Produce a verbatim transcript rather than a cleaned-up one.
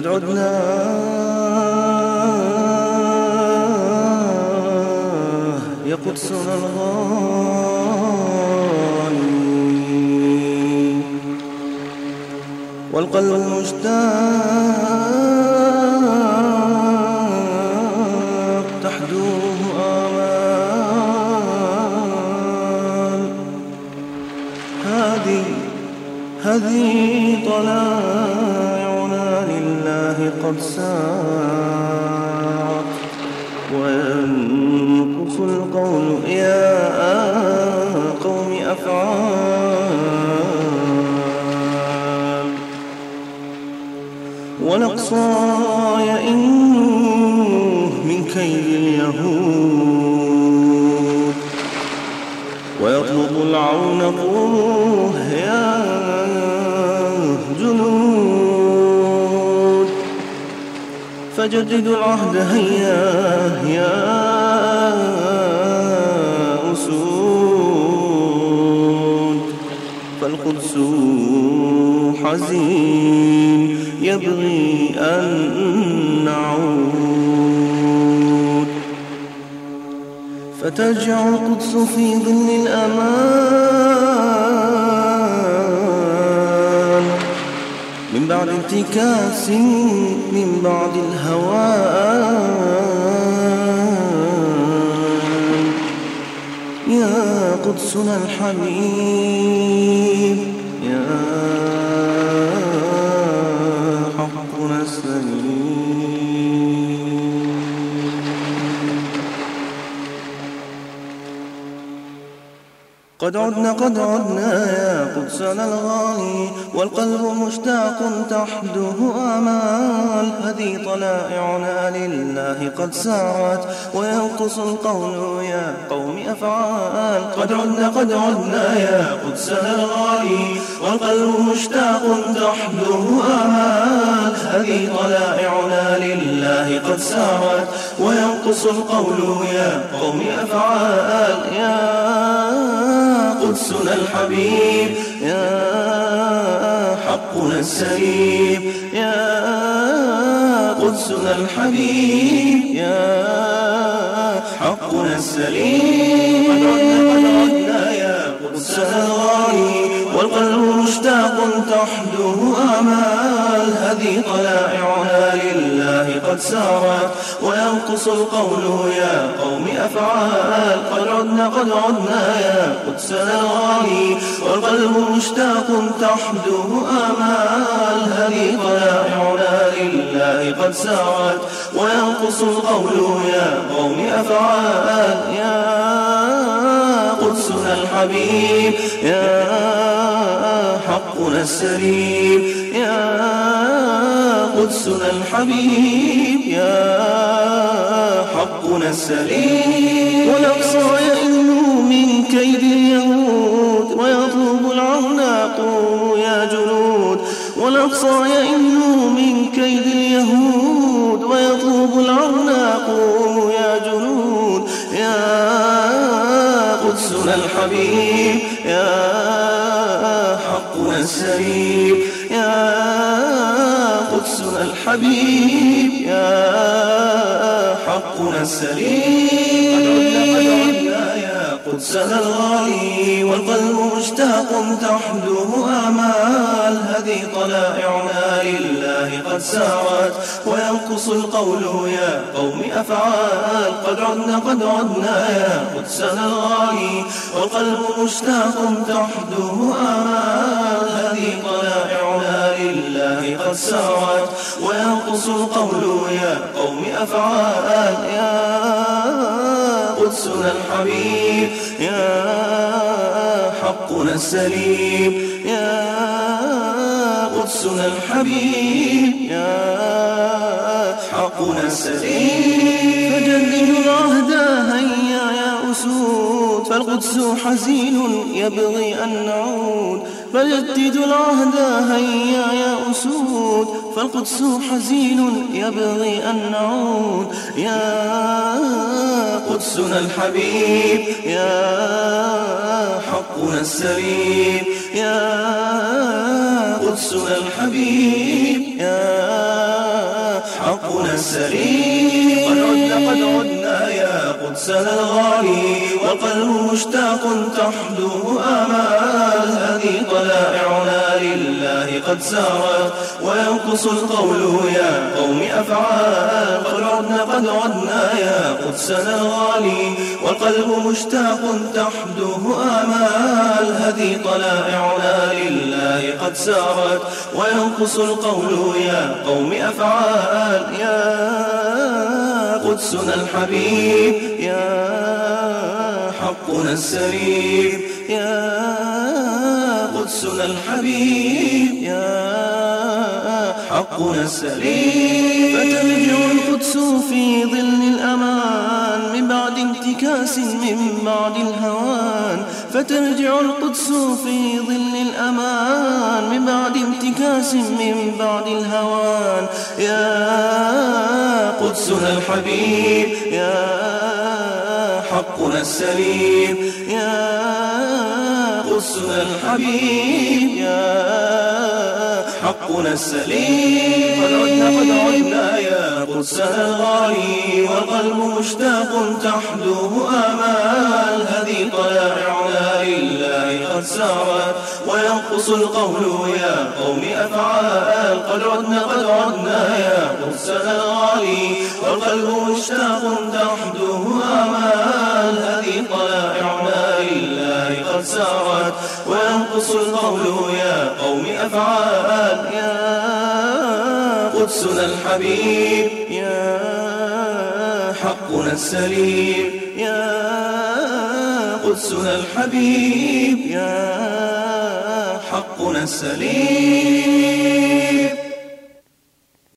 قد عدنا يا قدسنا الغالي، والقلب مشتاق تحدوه آمال. هذه هذه طلائعنا لله قد ساعت، وينقص القول يا قوم أفعال. ونقصى يئن من كيد اليهود، ويطلب العون قوه يا جنود. فجددوا العهد هيا يا أسود، فالقدس حزين يبغي أن نعود. فترجع القدس في ظل الأمان، من بعد انتكاس من بعد الهوان. يا قدسنا الحبيب يا حقنا السليم. قد عدنا قد عدنا يا قدسنا الغالي، والقلب مشتاق تحده آمال. هذه طلائعنا لله قد سارت، وينقص القول يا قوم أفعال. قد عدنا قد عدنا يا قدسنا الغالي، والقلب مشتاق تحده آمال. هذه طلائعنا لله قد سارت، وينقص القول يا قوم أفعال. يا قدسنا الحبيب يا حقنا السليم، يا قدسنا الحبيب يا حقنا السليم. قد عدنا قد عدنا يا قدسنا الغالي، والقلب مشتاق تحده آمال. هذه طلائعنا لله قد سارت، وينقص القول يا قوم أفعال. قد عدنا قد عدنا يا قدسنا الغالي، والقلب مشتاق تحده آمال. هذه طلائعنا لله قد سارت، وينقص القول يا قوم أفعال. يا قدسنا الحبيب يا حقنا السليم، يا قدسنا الحبيب يا حقنا السليم. والأقصى يئن من كيد اليهود، ويطلب العناق يا جنود. والأقصى يئن من كيد اليهود، ويطلب العناق يا جنود. يا قدسنا الحبيب يا حقنا السليم، يا قدسنا الحبيب يا حقنا السليم. قد عدنا يا قدسنا الغالي، والقلب مشتاق تحده آمال. هذه طلائعنا لله قد سارت، وينقص القول يا قوم أفعال. قد عدنا قد عدنا يا قدسنا الغالي، والقلب مشتاق تحده آمال. هذه طلائعنا لله قد سارت، وينقص القول يا قوم أفعال. يا قدسنا الحبيب يا حقنا السليم، يا قدسنا الحبيب يا حقنا السليم. فجددوا العهد هيا يا أسود، فالقدس حزين يبغي أن نعود. فجددوا العهد هيا يا أسود، فالقدس حزين يبغي أن نعود. يا قدسنا الحبيب يا حقنا السليم، يا قدسنا الحبيب يا حقنا السليم. قد عدنا قد عدنا يا قدسنا الغالي، والقلب مشتاق تحدوه آمال. هذه طلائعنا لله قد سارت، وينقص القول يا قوم أفعال. قد عدنا قد عدنا يا قدسنا الغالي، والقلب مشتاق تحدوه آمال. هذه طلائعنا لله قد سارت، وينقص القول يا قوم أفعال. يا قدسنا الحبيب يا حقنا السليم، يا قدسنا الحبيب يا حقنا السليم. فترجع القدس في ظل الأمان من بعد انتكاس من بعد الهوان. فترجع القدس في ظل الأمان من بعد انتكاس من بعد الهوان. يا قدسنا الحبيب يا حقنا السليم، يا قدسنا الحبيب يا حقنا السليم. قد عدنا قد عدنا يا قدسنا الغالي، والقلب مشتاق تحدوه آمال. هذه طلائعنا لله قد سارت، وينقص القول يا قوم أفعال. قد عدنا قد عدنا يا قدسنا الغالي، والقلب مشتاق تحدوه آمال. هذه طلائعنا لله قد سارت، وينقص القول يا قوم أفعال. يا قدسنا الحبيب يا حقنا السليم، يا قدسنا الحبيب يا حقنا السليم.